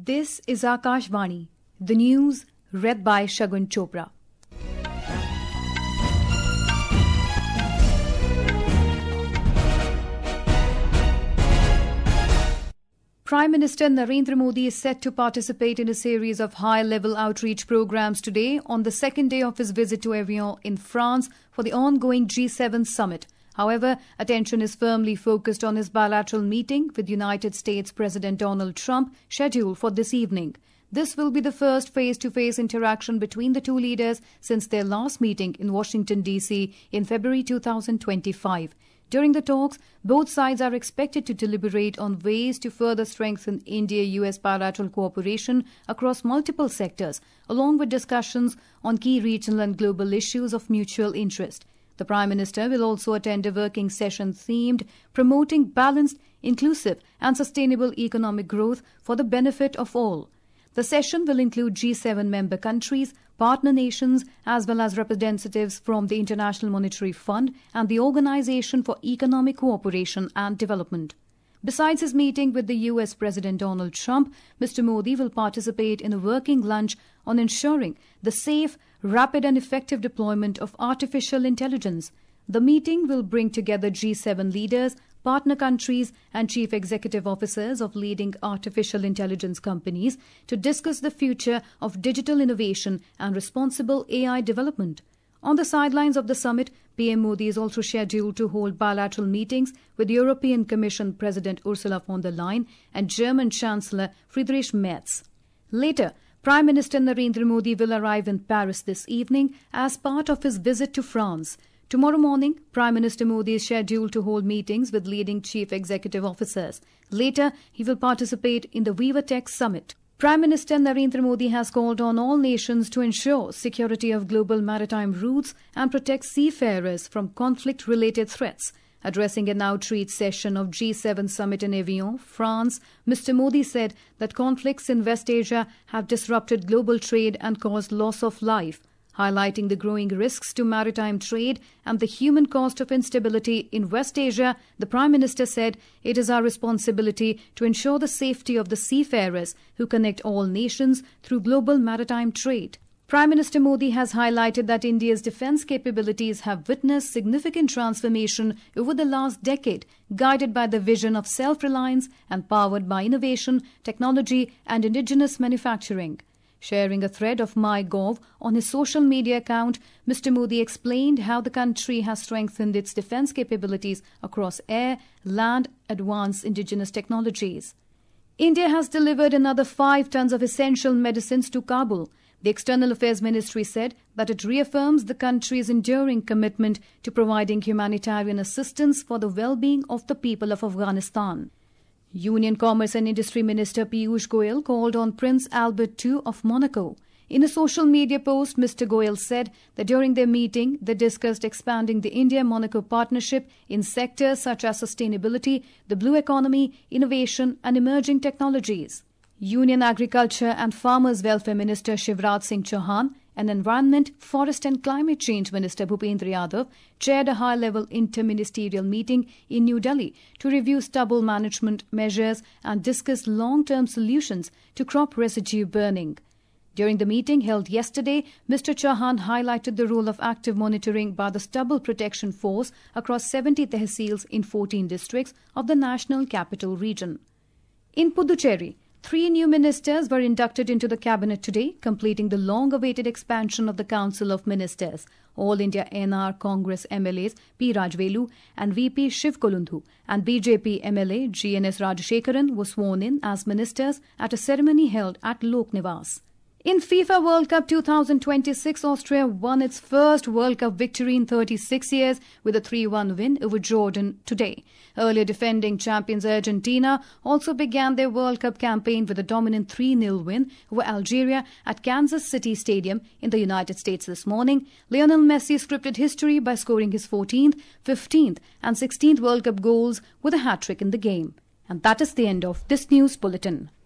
This is Akashvani, the news read by Shagun Chopra. Prime Minister Narendra Modi is set to participate in a series of high-level outreach programs today on the second day of his visit to Evian in France for the ongoing G7 summit. However, attention is firmly focused on his bilateral meeting with United States President Donald Trump scheduled for this evening. This will be the first face-to-face interaction between the two leaders since their last meeting in Washington, D.C. in February 2025. During the talks, both sides are expected to deliberate on ways to further strengthen India-US bilateral cooperation across multiple sectors, along with discussions on key regional and global issues of mutual interest. The Prime Minister will also attend a working session themed promoting balanced, inclusive and sustainable economic growth for the benefit of all. The session will include G7 member countries, partner nations, as well as representatives from the International Monetary Fund and the Organization for Economic Cooperation and Development. Besides his meeting with the US President Donald Trump, Mr. Modi will participate in a working lunch on ensuring the safe, rapid and effective deployment of artificial intelligence. The meeting will bring together G7 leaders, partner countries and chief executive officers of leading artificial intelligence companies to discuss the future of digital innovation and responsible AI development. On the sidelines of the summit, PM Modi is also scheduled to hold bilateral meetings with European Commission President Ursula von der Leyen and German Chancellor Friedrich Merz. Later, Prime Minister Narendra Modi will arrive in Paris this evening as part of his visit to France. Tomorrow morning, Prime Minister Modi is scheduled to hold meetings with leading chief executive officers. Later, he will participate in the Viva Tech Summit. Prime Minister Narendra Modi has called on all nations to ensure security of global maritime routes and protect seafarers from conflict-related threats. Addressing an outreach session of G7 summit in Evian, France, Mr. Modi said that conflicts in West Asia have disrupted global trade and caused loss of life. Highlighting the growing risks to maritime trade and the human cost of instability in West Asia, the Prime Minister said it is our responsibility to ensure the safety of the seafarers who connect all nations through global maritime trade. Prime Minister Modi has highlighted that India's defence capabilities have witnessed significant transformation over the last decade, guided by the vision of self-reliance and powered by innovation, technology and indigenous manufacturing. Sharing a thread of MyGov on his social media account, Mr. Modi explained how the country has strengthened its defence capabilities across air, land, advanced indigenous technologies. India has delivered another 5 tons of essential medicines to Kabul. The External Affairs Ministry said that it reaffirms the country's enduring commitment to providing humanitarian assistance for the well-being of the people of Afghanistan. Union Commerce and Industry Minister Piyush Goyal called on Prince Albert II of Monaco. In a social media post, Mr. Goyal said that during their meeting, they discussed expanding the India-Monaco partnership in sectors such as sustainability, the blue economy, innovation and emerging technologies. Union Agriculture and Farmers Welfare Minister Shivraj Singh Chauhan and Environment, Forest and Climate Change Minister Bhupendra Yadav chaired a high-level inter-ministerial meeting in New Delhi to review stubble management measures and discuss long-term solutions to crop residue burning. During the meeting held yesterday, Mr. Chauhan highlighted the role of active monitoring by the Stubble Protection Force across 70 tehsils in 14 districts of the National Capital Region. In Puducherry, 3 new ministers were inducted into the cabinet today, completing the long-awaited expansion of the Council of Ministers. All India NR Congress MLAs P. Rajvelu and VP Shiv Kolundhu and BJP MLA GNS Rajashekaran were sworn in as ministers at a ceremony held at Lok Niwas. In FIFA World Cup 2026, Austria won its first World Cup victory in 36 years with a 3-1 win over Jordan today. Earlier defending champions Argentina also began their World Cup campaign with a dominant 3-0 win over Algeria at Kansas City Stadium in the United States this morning. Lionel Messi scripted history by scoring his 14th, 15th and 16th World Cup goals with a hat-trick in the game. And that is the end of this news bulletin.